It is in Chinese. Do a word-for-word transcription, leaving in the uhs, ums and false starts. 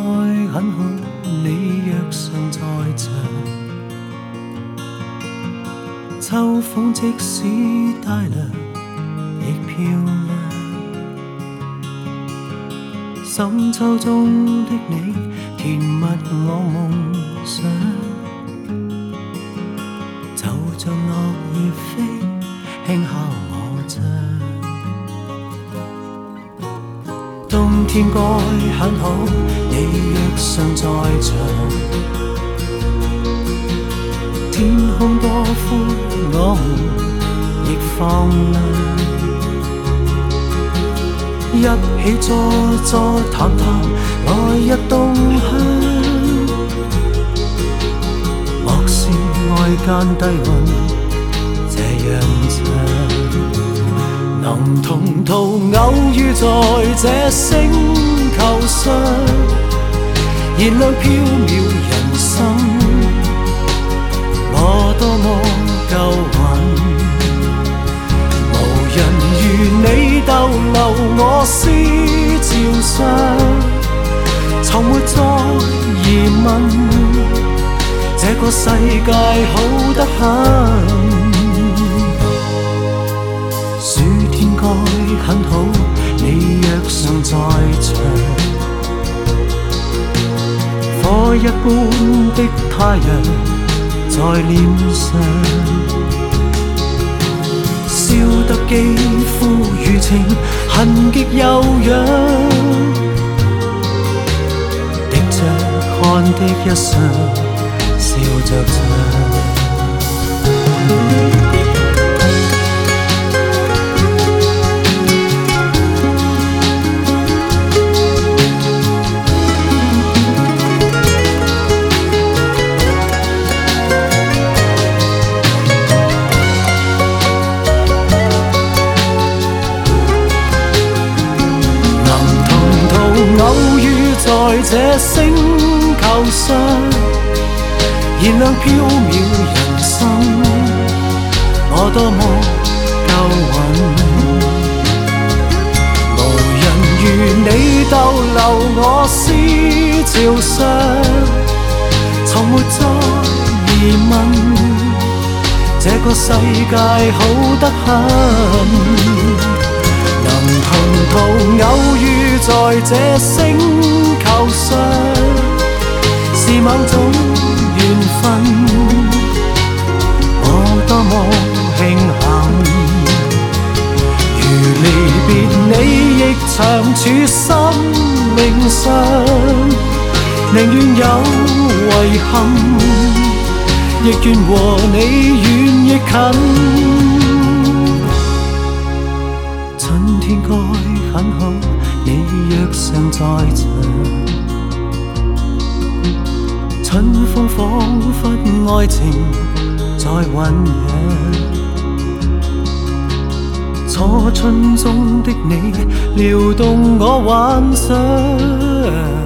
很好，你若尚在場。秋風即使帶涼，亦漂亮。深秋中的你，填密我夢想。就像落葉飛，輕敲我窗。冬天該很好，你若尚在場。天空多寬，我們亦放亮。一起坐坐談談，來日動向。莫視外間低溫，這樣長。能同途偶遇在這星球上，燃亮飄渺人生。我多麼夠運，無人如你逗留我思潮上，從沒再疑問，這個世界好得很。暑天該很好，你若尚在場。火一般的太陽在臉上，燒得肌膚如情，痕極悠揚。滴着汗的一雙，笑着唱。偶遇在這星球上，燃亮飄渺人生。我多麼夠運，無人如你逗留我思潮上，從沒再疑問，這個世界好得很。能同途偶遇在這星球上，是某種緣分。我多麼慶幸，如離別你亦長處生命上，寧願有遺憾，亦願和你遠亦近。春天該很好，你若尚在場。春風彷彿愛情在醖釀，初春中的你撩動我幻想。